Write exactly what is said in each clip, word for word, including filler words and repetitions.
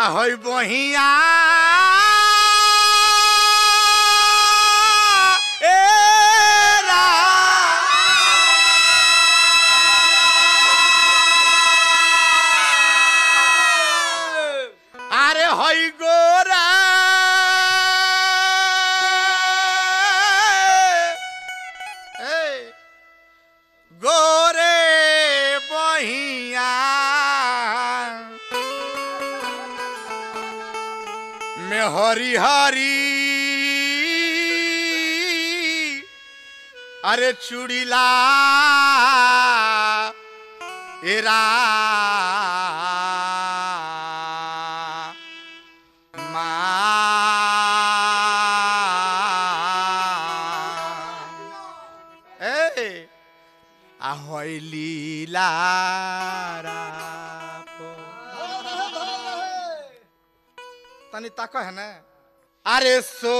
होई बहिया अरे होई गोरा गोरे बहिया में हरी हरी अरे चुड़ीला एरा ahoy लीलारा तनी तक है ना अरे सो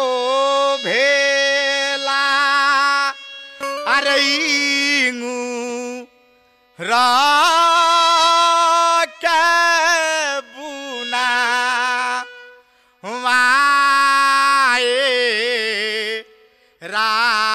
भेला अरे इंगू रा के बुना वाए रा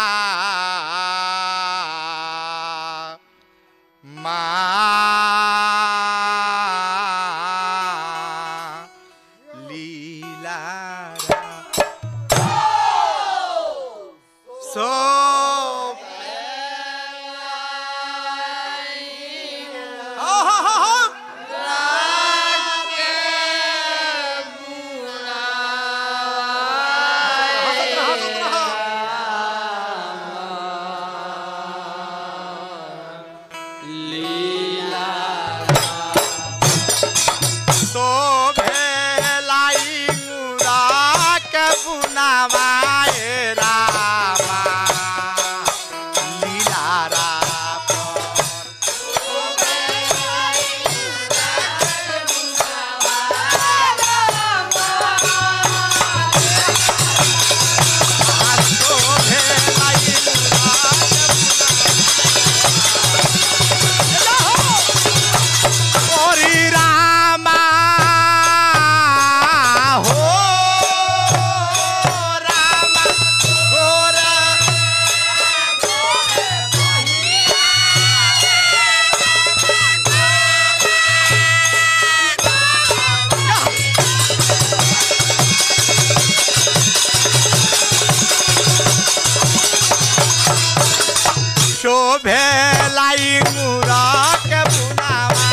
शोभे लाई मुरा के बुनावा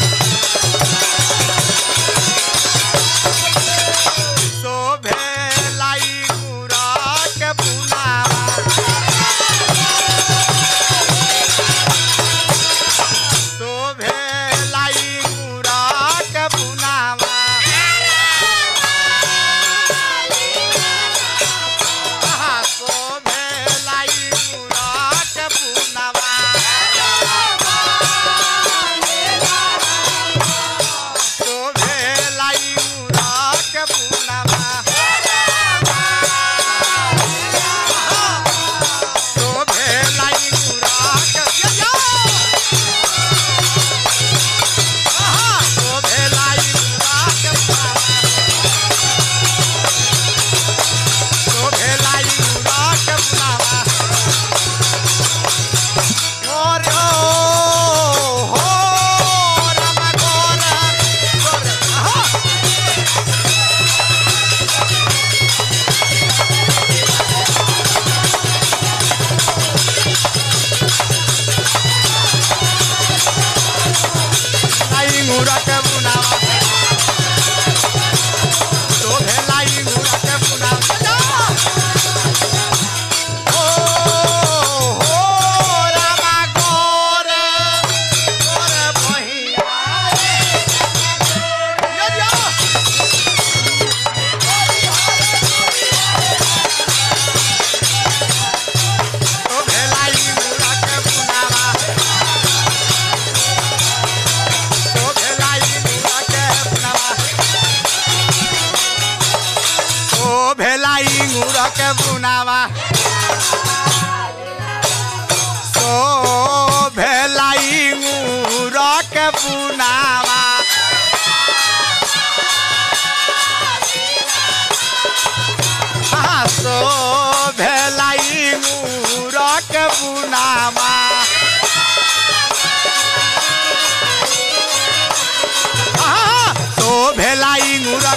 शोभे लाई मुरा के बुनावा शोभे लाई मुरा के बुनावा शोभे लाई मुरा के बुनावा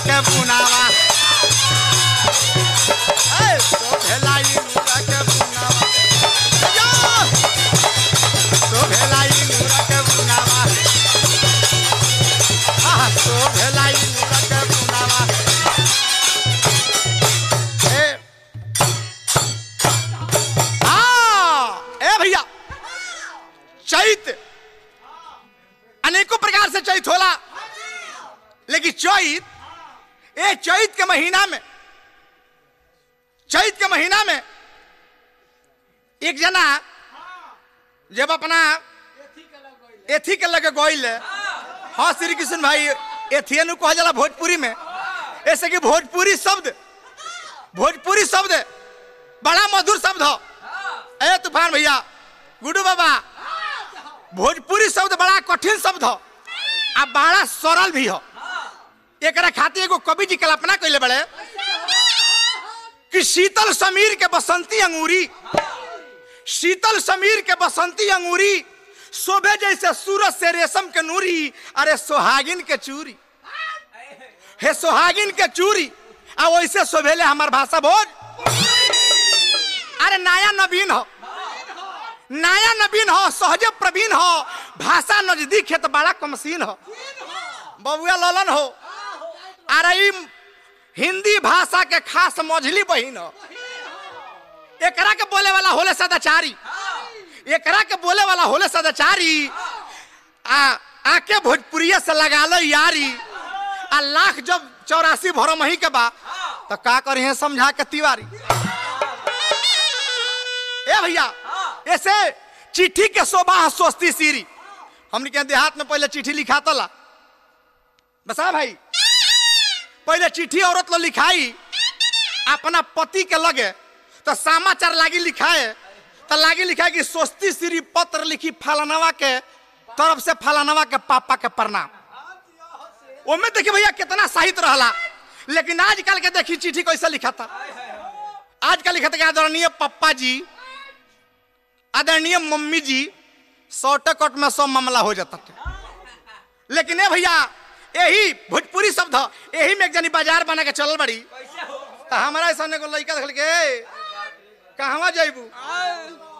के बुनावा ए शोभेलाई नूरा के बुनावा या शोभेलाई नूरा के बुनावा हां शोभेलाई नूरा के बुनावा ए आ ए भैया चैत अनेकों प्रकार से चैत होला, लेकिन चैत ए चैत के महीना में चैत के महीना में एक जना जब अपना एथी के लगे गोइल हाँ श्री कृष्ण भाई एथियन को कहा जाला भोजपुरी में, ऐसे कि भोजपुरी शब्द भोजपुरी शब्द बड़ा मधुर शब्द हो। ए तूफान भैया गुड्डू बाबा भोजपुरी शब्द बड़ा कठिन शब्द हो आ बड़ा सरल भी हो। एक खातिर एगो कवि जी कल्पना कैले बड़े कि शीतल समीर के बसंती अंगूरी शीतल समीर के बसंती अंगूरी शोभे जैसे सूरज से रेशम के नूरी। अरे सोहागिन के चूरी हे सोहागिन के चूरी आ वैसे शोभेले हमार भाषा भोज। अरे नया नवीन हो नया नवीन हो सहज प्रवीण हो भाषा नजदीक है तो बड़ा कमसीन हो बबुआ ललन हो। अरे हिंदी भाषा के खास मझली बहिन हो। एकरा के बोले वाला होले सदाचारी एकरा के बोले वाला होले सदाचारी आ आके भोजपुरिया से लगा लो यारी आ लाख जब चौरासी भरो मही के बा तो का करिए समझा के तिवारी। ए भैया ऐसे चिट्ठी के शोभा सोचती सीरी हमने के देहात में पहले चिट्ठी लिखा तला बसा भाई पहले चिट्ठी औरत लो लिखाई अपना पति के लगे तो समाचार लागी लिखाए तो लागी लिखाए कि सोचती सीरी पत्र लिखी फलानवा के तरफ से फलानवा के पापा के प्रणाम। ओमे देखिए भैया कितना साहित्य रहला, लेकिन आजकल के देखी चिट्ठी कैसे लिखा था। आजकल लिखा था आदरणीय पप्पा जी आदरणीय मम्मी जी शॉर्टकट में सब मामला हो जाता था। लेकिन ए भैया यही भोजपुरी शब्द यही में एक जनी बाजार बना के चल बड़ी तो हमारा ऐसा लड़का देख के कहवा जाइबू